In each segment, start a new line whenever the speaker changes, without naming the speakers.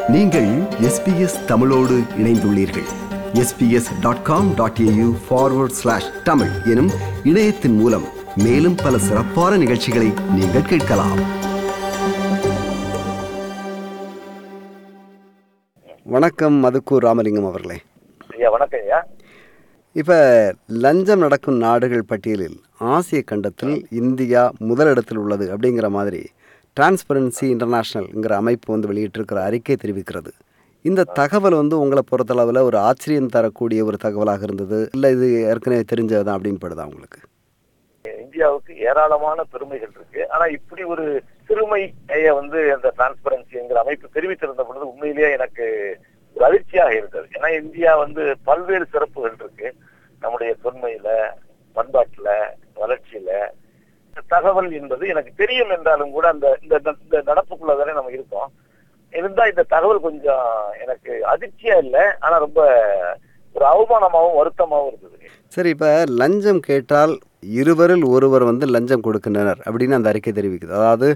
நீங்கள் SBS தமிழோடு இணைந்துள்ளீர்கள். sbs.com.au/tamil எனும் இணையத்தின் மூலம் மேலும் பல சிறப்பான நிகழ்ச்சிகளை நீங்கள் கேட்கலாம். வணக்கம் மதுக்கூர் ராமலிங்கம் அவர்களே.
வணக்கம் ஐயா.
இப்போ லஞ்சம் நடக்கும் நாடுகள் பட்டியலில் ஆசிய கண்டத்தில் இந்தியா முதலிடத்தில் உள்ளது அப்படிங்கிற மாதிரி டிரான்ஸ்பரன்சி இன்டர்நேஷ்னல்ங்கிற அமைப்பு வெளியிட்டிருக்கிற அறிக்கை தெரிவிக்கிறது. இந்த தகவல் உங்களை பொறுத்தளவில் ஒரு ஆச்சரியம் தரக்கூடிய ஒரு தகவலாக இருந்தது, இல்லை இது ஏற்கனவே தெரிஞ்சதுதான் அப்படின்னு படுதா உங்களுக்கு?
இந்தியாவுக்கு ஏராளமான பெருமைகள் இருக்கு. ஆனா இப்படி ஒரு சிறுமையை அந்த டிரான்ஸ்பரன்சிங்கிற அமைப்பு தெரிவித்திருந்த பொழுது உண்மையிலேயே எனக்கு ஒரு அதிர்ச்சியாக இருந்தது. ஏன்னா இந்தியா பல்வேறு சிறப்புகள் இருக்கு. நம்முடைய தொன்மையில, பண்பாட்டுல, வளர்ச்சியில. தகவல் என்பது எனக்கு தெரியும் என்றாலும் கூட இந்த நடப்புக்குள்ளதானே நம்ம இருக்கோம். இருந்தா இந்த தகவல் கொஞ்சம் எனக்கு அதிர்ச்சியா இல்லை, ஆனா ரொம்ப ஒரு அவமானமாகவும் வருத்தமாகவும் இருந்தது.
சரி, இப்போ லஞ்சம் கேட்டால் இருவரில் ஒருவர் லஞ்சம் கொடுக்கின்றனர் அப்படின்னு அந்த அறிக்கை தெரிவிக்குது. அதாவது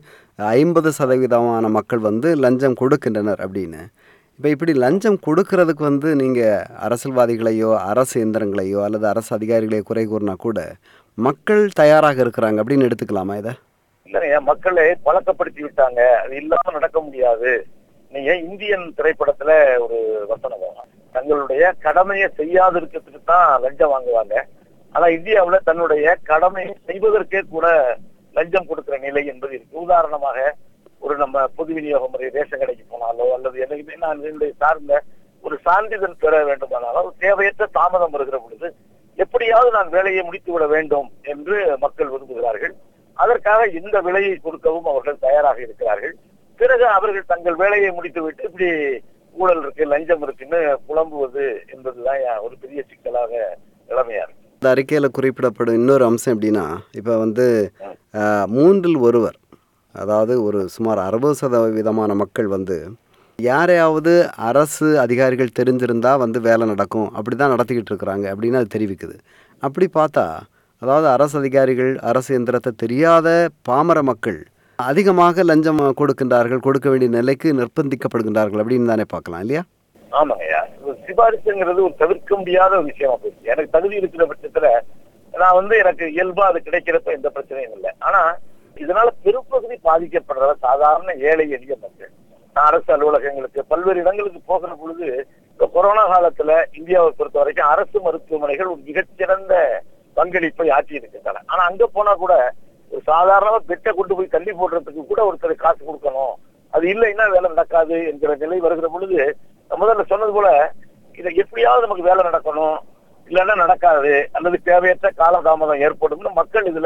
50% மக்கள் லஞ்சம் கொடுக்கின்றனர் அப்படின்னு. இப்போ இப்படி லஞ்சம் கொடுக்கறதுக்கு நீங்கள் அரசியல்வாதிகளையோ அரசு இயந்திரங்களையோ அல்லது அரசு அதிகாரிகளையோ குறை கூறினா கூட மக்கள் தயாராக இருக்கிறாங்க அப்படின்னு எடுத்துக்கலாமா இதை?
இல்லைங்க, மக்களை பழக்கப்படுத்தி விட்டாங்க, அது இல்லாம நடக்க முடியாது. நீங்க இந்தியன் திரைப்படத்துல ஒரு வசனம், தங்களுடைய கடமையை செய்யாது இருக்கிறதுக்கு தான் லஞ்சம் வாங்குவாங்க. ஆனா இந்தியாவுல தன்னுடைய கடமையை செய்வதற்கே கூட லஞ்சம் கொடுக்கிற நிலை என்பது இருக்கு. உதாரணமாக நம்ம பொது விநியோக முறை ரேஷன் கடைக்கு போனாலோ அல்லது எனக்கு நான் சார்ந்த ஒரு சான்றிதழ் பெற வேண்டுமானாலும் தேவையற்ற தாமதம் வருகிற பொழுது எப்படியாவது நான் வேலையை முடித்து விட வேண்டும் என்று மக்கள் விரும்புகிறார்கள். அதற்காக இந்த விலையை கொடுக்கவும் அவர்கள் தயாராக இருக்கிறார்கள். பிறகு அவர்கள் தங்கள் வேலையை முடித்துவிட்டு இப்படி ஊழல் இருக்கு, லஞ்சம் இருக்குன்னு புலம்புவது என்பதுதான் ஒரு பெரிய சிக்கலாக நிலைமையா இருக்கு.
இந்த அறிக்கையில் குறிப்பிடப்படும் இன்னொரு அம்சம் எப்படின்னா, இப்போ மூன்றில் ஒருவர், அதாவது ஒரு சுமார் 60% மக்கள் யாரையாவது அரசு அதிகாரிகள் தெரிஞ்சிருந்தா வேலை நடக்கும் அப்படி தான் நடத்திக்கிட்டு இருக்கிறாங்க அப்படின்னு அது தெரிவிக்குது. அப்படி பார்த்தா அதாவது அரசு அதிகாரிகள், அரசு எந்திரத்தை தெரியாத பாமர மக்கள் அதிகமாக லஞ்சம் கொடுக்கின்றார்கள், கொடுக்க வேண்டிய நிலைக்கு நிர்பந்திக்கப்படுகின்றார்கள் அப்படின்னு தானே பார்க்கலாம், இல்லையா?
ஆமாங்கய்யா, சிபாரிசுங்கிறது ஒரு தவிர்க்க முடியாத ஒரு விஷயமா போயிடுச்சு. எனக்கு தகுதி இருக்கிற பட்சத்துல நான் எனக்கு இயல்பா அது கிடைக்கிறப்ப எந்த பிரச்சனையும் இல்லை. ஆனா இதனால பெரும்பகுதி பாதிக்கப்படுற சாதாரண ஏழை எளிய மக்கள். நான் அரசு அலுவலகங்களுக்கு பல்வேறு இடங்களுக்கு போகிற பொழுது இந்த கொரோனா காலத்துல இந்தியாவை பொறுத்த வரைக்கும் அரசு மருத்துவமனைகள் ஒரு மிகச்சிறந்த பங்களிப்பை ஆற்றி இருக்கின்றன. ஆனா அங்க போனா கூட ஒரு சாதாரணமா பெட்டை கொண்டு போய் தள்ளி போடுறதுக்கு கூட ஒருத்தர் காசு கொடுக்கணும், அது இல்லைன்னா வேலை நடக்காது என்கிற நிலை வருகிற பொழுது முதல்ல சொன்னது போல இதை எப்படியாவது நமக்கு வேலை நடக்கணும், இல்லைன்னா நடக்காது அல்லது தேவையற்ற காலதாமதம் ஏற்படும் மக்கள் இதுல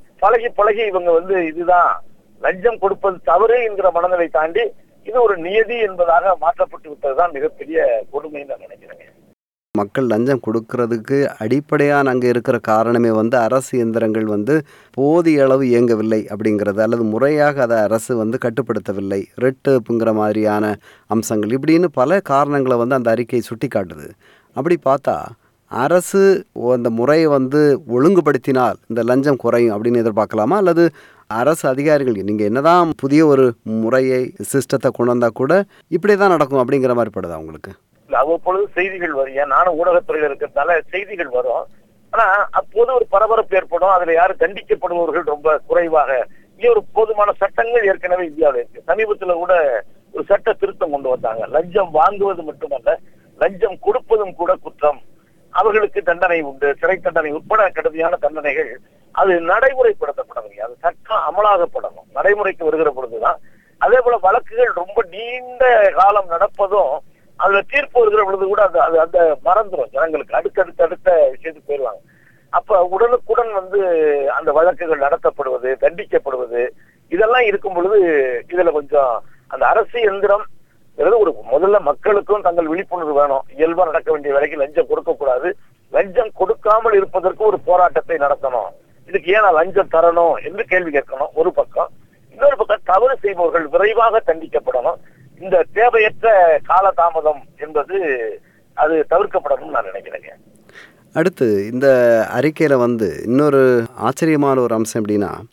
பழகி இவங்க இதுதான் லஞ்சம் கொடுப்பது தவறு என்கிற மனநிலை தாண்டி இது ஒரு நியதி என்பதாக மாற்றப்பட்டு விட்டதுதான் மிகப்பெரிய கொடுமைன்னு நான் நினைக்கிறேன்.
மக்கள் லஞ்சம் கொடுக்கறதுக்கு அடிப்படையான அங்கே இருக்கிற காரணமே அரசு இயந்திரங்கள் போதிய அளவு இயங்கவில்லை அப்படிங்கிறது, அல்லது முறையாக அதை அரசு கட்டுப்படுத்தவில்லை, ரெட்டுப்புங்கிற மாதிரியான அம்சங்கள், இப்படின்னு பல காரணங்களை அந்த அறிக்கை சுட்டி காட்டுது. அப்படி பார்த்தா அரசு அந்த முறையை ஒழுங்குபடுத்தினால் இந்த லஞ்சம் குறையும் அப்படின்னு எதிர்பார்க்கலாமா? அல்லது அரசு அதிகாரிகள் நீங்கள் என்னதான் புதிய ஒரு முறையை சிஸ்டத்தை கொண்டு வந்தா கூட இப்படியே தான் நடக்கும் அப்படிங்கிற மாதிரி படுதா உங்களுக்கு?
அவ்வப்பொழுது செய்திகள் வரும், நானும் ஊடகத்துறையில் இருக்கிறதுனால செய்திகள் வரும். ஆனா அப்போது ஒரு பரபரப்பு ஏற்படும், அதுல யாரும் தண்டிக்கப்படுபவர்கள் ரொம்ப குறைவாக. இங்கே ஒரு போதுமான சட்டங்கள் ஏற்கனவே இந்தியாவில் இருக்கு. சமீபத்துல கூட ஒரு சட்ட திருத்தம் கொண்டு வந்தாங்க. லஞ்சம் வாங்குவது மட்டுமல்ல, லஞ்சம் கொடுப்பதும் கூட குற்றம், அவர்களுக்கு தண்டனை உண்டு, சிறை தண்டனை உட்பட கடுமையான தண்டனைகள். அது நடைமுறைப்படுத்தப்படணும், அது சட்டம் அமலாகப்படணும். நடைமுறைக்கு வருகிற பொழுதுதான். அதே போல வழக்குகள் ரொம்ப நீண்ட காலம் நடப்பதும் அதுல தீர்ப்பு வருகிற பொழுது கூட அந்த மறந்துடும் ஜனங்களுக்கு, அடுத்த விஷயத்துக்கு போயிடுவாங்க. அப்ப உடனுக்குடன் அந்த வழக்குகள் நடத்தப்படுவது, தண்டிக்கப்படுவது இதெல்லாம் இருக்கும் பொழுது இதுல கொஞ்சம் அந்த அரசு எந்திரம் ஒரு முதல்ல மக்களுக்கும் தங்கள் விழிப்புணர்வு வேணும். இயல்பா நடக்க வேண்டிய வேலைக்கு லஞ்சம் கொடுக்க கூடாது, லஞ்சம் கொடுக்காமல் இருப்பதற்கு ஒரு போராட்டத்தை நடத்தணும். இதுக்கு ஏன் நான் லஞ்சம் தரணும் என்று கேள்வி கேட்கணும் ஒரு பக்கம். இன்னொரு பக்கம் தவறு செய்பவர்கள் விரைவாக தண்டிக்கப்படணும். இந்த தேவையற்ற காலதாமதம் என்பது அது தவிர்க்கப்படணும்னு நான் நினைக்கிறேங்க.
அடுத்து இந்த அறிக்கையில் இன்னொரு ஆச்சரியமான ஒரு அம்சம் எப்படின்னா,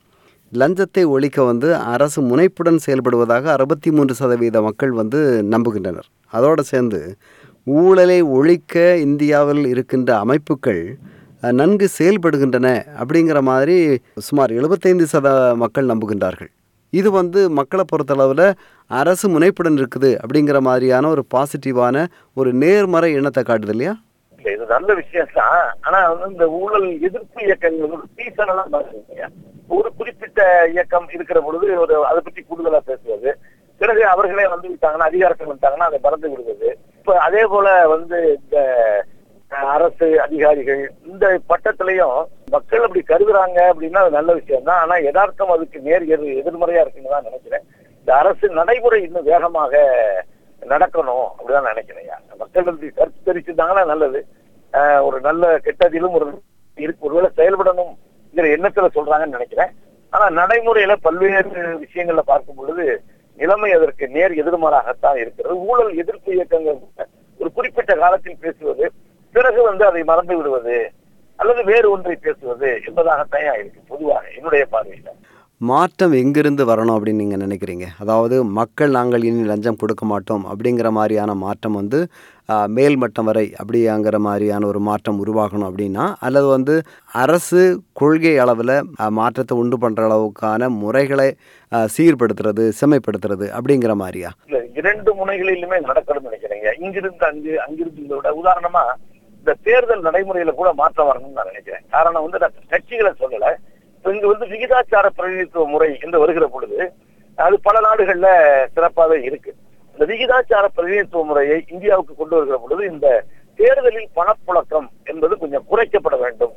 லஞ்சத்தை ஒழிக்க வந்து அரசு முனைப்புடன் செயல்படுவதாக 63% மக்கள் வந்து நம்புகின்றனர். அதோடு சேர்ந்து ஊழலை ஒழிக்க இந்தியாவில் இருக்கின்ற அமைப்புகள் நன்கு செயல்படுகின்றன அப்படிங்கிற மாதிரி சுமார் 75% மக்கள் நம்புகின்றார்கள். இது வந்து மக்களை பொறுத்தளவில் அரசு முனைப்புடன் இருக்குது அப்படிங்கிற மாதிரியான ஒரு பாசிட்டிவான ஒரு நேர்மறை எண்ணத்தை காட்டுது இல்லையா?
இது நல்ல விஷயம் தான். ஆனா வந்து இந்த ஊழல் எதிர்ப்பு இயக்கங்கள் ஒரு சீசனெல்லாம் பாருங்க, ஒரு குறிப்பிட்ட இயக்கம் இருக்கிற பொழுது ஒரு அதை பற்றி கூடுதலா பேசுவது, பிறகு அவர்களே வந்து விட்டாங்கன்னா அதிகாரத்தில் வந்துட்டாங்கன்னா அதை மறந்து விடுவது. இப்ப அதே போல வந்து இந்த அரசு அதிகாரிகள் இந்த பட்டத்திலையும் மக்கள் அப்படி கருதுறாங்க அப்படின்னா அது நல்ல விஷயம் தான். ஆனா யதார்த்தம் அதுக்கு எதிர்மறையா இருக்குன்னு தான் நினைக்கிறேன். இந்த அரசு நடைமுறை இன்னும் வேகமாக நடக்கணும் அப்படிதான் நினைக்கிறேன். மக்கள் கருத்து தெரிவிச்சிருந்தாங்கன்னா நல்லது. ஒரு நல்ல கெட்டதிலும் ஒருவேளை செயல்படணும்ங்கிற எண்ணத்துல சொல்றாங்கன்னு நினைக்கிறேன். ஆனா நடைமுறையில பல்வேறு விஷயங்கள்ல பார்க்கும் பொழுது நிலைமை அதற்கு நேர் எதிர்மாறாகத்தான் இருக்கிறது. ஊழல் எதிர்ப்பு இயக்கங்கள் ஒரு குறிப்பிட்ட காலத்தில் பேசுவது, பிறகு வந்து அதை மறந்து விடுவது அல்லது வேறு ஒன்றை பேசுவது என்பதாகத்தான் இருக்கு பொதுவாக என்னுடைய பார்வையில.
மாற்றம் எங்கிருந்து வரணும் அப்படின்னு நீங்கள் நினைக்கிறீங்க? அதாவது மக்கள் நாங்கள் இனி லஞ்சம் கொடுக்க மாட்டோம் அப்படிங்கிற மாதிரியான மாற்றம் வந்து மேல்மட்டம் வரை அப்படிங்கிற மாதிரியான ஒரு மாற்றம் உருவாகணும் அப்படின்னா, அல்லது வந்து அரசு கொள்கை அளவில் மாற்றத்தை உண்டு பண்ணுற அளவுக்கான முறைகளை சீர்படுத்துறது செம்மைப்படுத்துறது அப்படிங்கிற மாதிரியா?
இல்லை, இரண்டு முனைகளிலுமே நடக்கணும்னு நினைக்கிறேங்க. இங்கிருந்து அங்கிருந்து விட உதாரணமா இந்த தேர்தல் நடைமுறையில கூட மாற்றம் வரணும்னு நான் நினைக்கிறேன். காரணம் வந்து நான் கட்சிகளை சொல்லல, இங்கு வந்து விகிதாச்சார பிரதிநிதித்துவ முறை என்று வருகிற பொழுது அது பல நாடுகள்ல சிறப்பாக இருக்கு. இந்த விகிதாச்சார பிரதிநிதித்துவ முறையை இந்தியாவுக்கு கொண்டு வருகிற பொழுது இந்த தேர்தலில் பணப்புழக்கம் என்பது கொஞ்சம் குறைக்கப்பட வேண்டும்,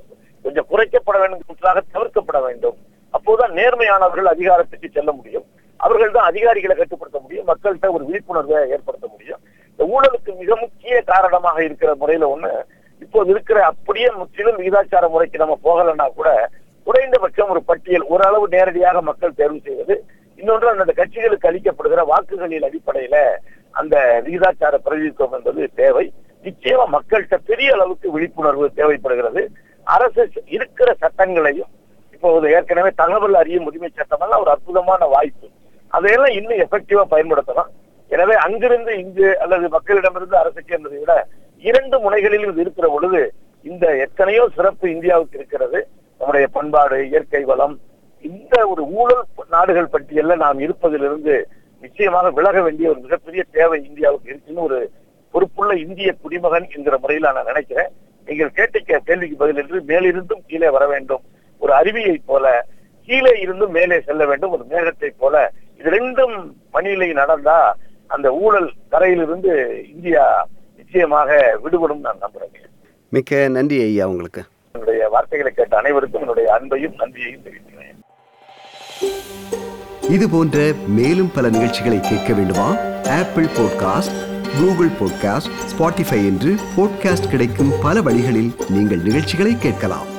தவிர்க்கப்பட வேண்டும். அப்போதுதான் நேர்மையானவர்கள் அதிகாரத்துக்கு செல்ல முடியும், அவர்கள் தான் அதிகாரிகளை கட்டுப்படுத்த முடியும், மக்கள்கிட்ட ஒரு விழிப்புணர்வை ஏற்படுத்த முடியும். இந்த ஊழலுக்கு மிக முக்கிய காரணமாக இருக்கிற முறையில ஒண்ணு, இப்போது இருக்கிற அப்படியே முற்றிலும் விகிதாச்சார முறைக்கு நம்ம போகலன்னா கூட குறைந்தபட்சம் ஒரு பட்டியல் ஓரளவு நேரடியாக மக்கள் தேர்வு செய்வது, இன்னொன்று அந்த கட்சிகளுக்கு அளிக்கப்படுகிற வாக்குகளின் அடிப்படையில அந்த விகிதாச்சார பிரதிநிதித்துவம் என்பது தேவை. நிச்சயமா மக்கள்கிட்ட பெரிய அளவுக்கு விழிப்புணர்வு தேவைப்படுகிறது. அரசு இருக்கிற சட்டங்களையும் இப்போது ஏற்கனவே தகவல் அறியும் உரிமை சட்டம் எல்லாம் ஒரு அற்புதமான வாய்ப்பு, அதையெல்லாம் இன்னும் எஃபெக்டிவா பயன்படுத்தலாம். எனவே அங்கிருந்து இங்கு அல்லது மக்களிடமிருந்து அரசுக்கு என்பதை விட இரண்டு முனைகளிலும் இது இருக்கிற பொழுது இந்த எத்தனையோ சிறப்பு இந்தியாவுக்கு இருக்கிறது. நம்முடைய பண்பாடு, இயற்கை வளம், இந்த ஒரு ஊழல் நாடுகள் பட்டியலில் நாம் இருப்பதிலிருந்து நிச்சயமாக விலக வேண்டிய ஒரு மிகப்பெரிய தேவை இந்தியாவுக்கு இருக்குன்னு ஒரு பொறுப்புள்ள இந்திய குடிமகன் என்கிற முறையில் நான் நினைக்கிறேன். நீங்கள் கேட்ட கேள்விக்கு பதில் என்று மேலிருந்தும் கீழே வர வேண்டும், ஒரு அருவியை போல கீழே இருந்தும் மேலே செல்ல வேண்டும், ஒரு மேகத்தை போல இது ரெண்டும் பணியிலை நடந்தா அந்த ஊழல் கரையிலிருந்து இந்தியா நிச்சயமாக விடுபடும் நான் நம்புறேன்.
மிக்க நன்றி ஐயா. உங்களுக்கு
என்னுடைய வார்த்தைகளை கேட்ட அனைவருக்கும் என்னுடைய அன்பையும் நன்றியையும் தெரிவிக்கிறேன்.
இது போன்ற மேலும் பல நிகழ்ச்சிகளை கேட்க வேண்டுமா? Apple podcast, Google podcast, Spotify என்று பாட்காஸ்ட் கிடைக்கும் பல வழிகளில் நீங்கள் நிகழ்ச்சிகளை கேட்கலாம்.